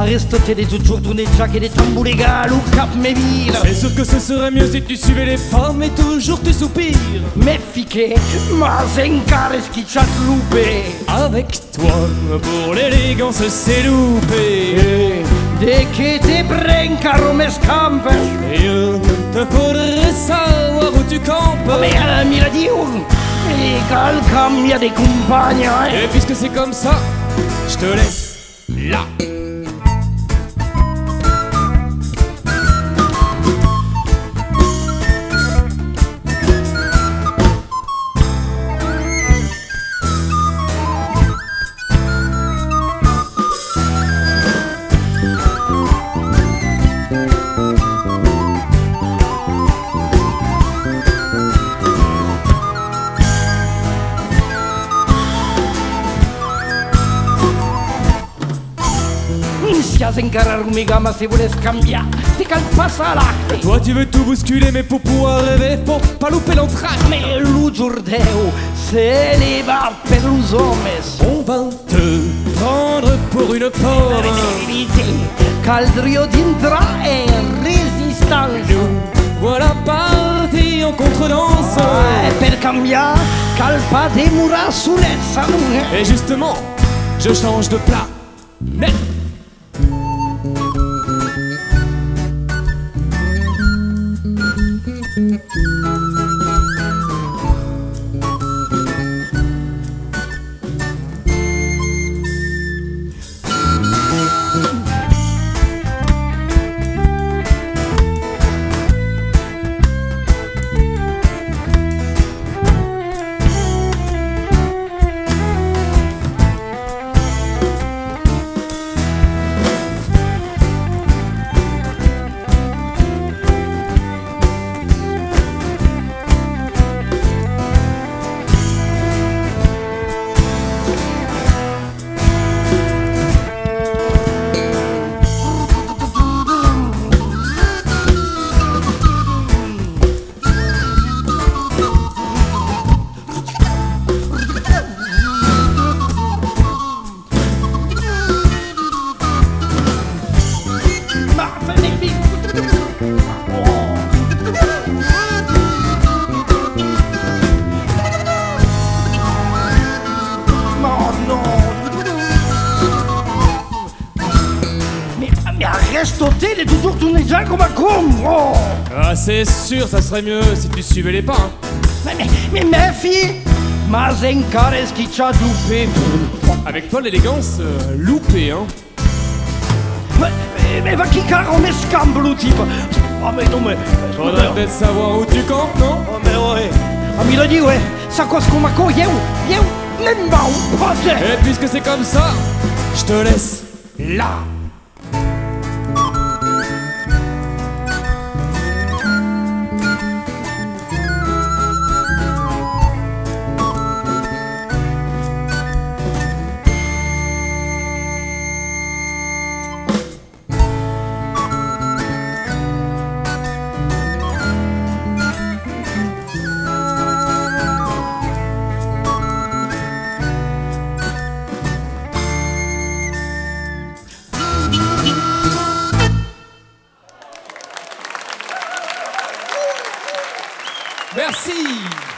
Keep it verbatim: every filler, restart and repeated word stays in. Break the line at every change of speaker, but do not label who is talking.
Aristote est toujours tourné de Jacques et des tambours légales ou Cap Méville.
C'est sûr que ce serait mieux si tu suivais les femmes et toujours tu soupires.
Mais fiqué, ma zencares qui chatte loupé.
Avec toi, pour l'élégance c'est loupé.
Et dès que t'es prêt, caro mes campes.
Et euh, te faudrait savoir où tu campes.
Mais euh, mi l'a dit, et quelqu'un y a des compagnes. Hein?
Et puisque c'est comme ça, je te laisse là.
Si a encarar mi gama si voulais cambiar, t'es qu'elle passe à l'acte.
Toi tu veux tout bousculer mais pour pouvoir rêver faut pas louper l'entracte.
Mais l'aujourd'hui, c'est les bars per les hommes.
On va te prendre pour une pomme.
Caldrio d'intra et résistance.
Nous voilà partis en contredanse.
Ouais, per cambiar, calpa de mura soulezza.
Et justement, je change de plat net.
Aristote est toujours tourné déjà comme un con. Oh.
Ah c'est sûr, ça serait mieux si tu suivais les pas. Hein.
Mais, mais, mais ma fille, ma zencares qui t'a loupé.
Avec toi l'élégance, euh, loupé hein.
Mais, mais, mais va qui caro me scamblo type. Ah mais non mais...
Faudrait peut-être savoir où tu campes, non?
Oh mais ouais. Ah mais il a dit ouais, ça cause qu'on m'a co, yeu, yeu, même pas où.
Et puisque c'est comme ça, je te laisse là. Merci.